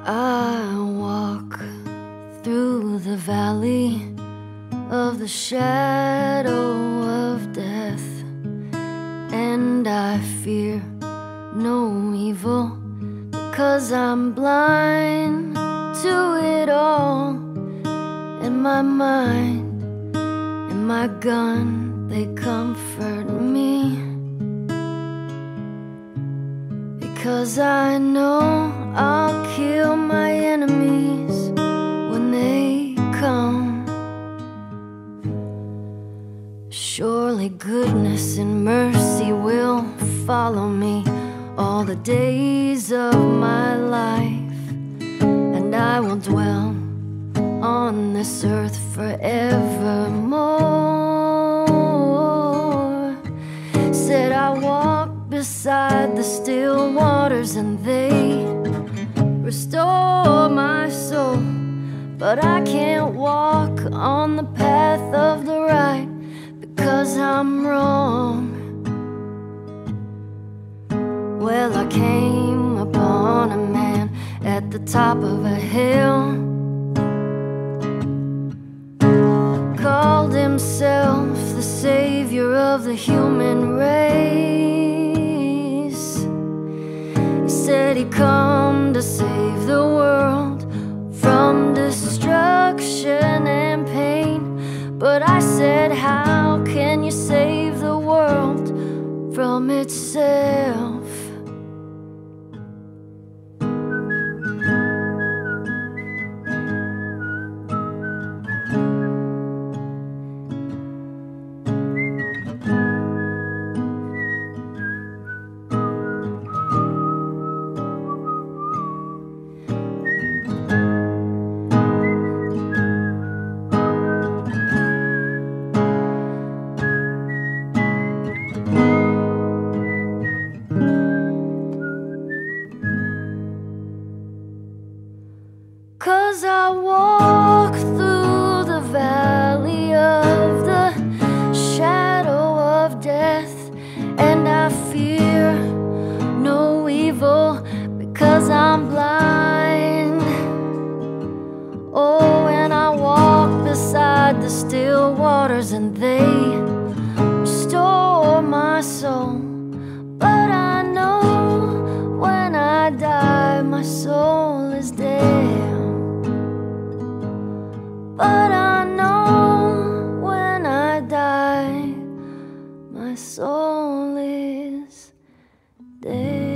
I walk through the valley of the shadow of death, and I fear no evil, because I'm blind to it all. And my mind and my gun, they comfort me, because I know I'll kill my enemies when they come. Surely goodness and mercy will follow me all the days of my life, and I will dwell on this earth forevermore. Said I walk beside the still waters, and they restore my soul. But I can't walk on the path of the right, because I'm wrong. Well, I came upon a man at the top of a hill, called himself the savior of the human race. He said he'd come to save the world from destruction and pain. But I said, how can you save the world from itself? Cause I walk through the valley of the shadow of death, and I fear no evil, because I'm blind. Oh, and I walk beside the still waters, and they restore my soul. But I know when I die, my soul is dead. But I know when I die, my soul is dead.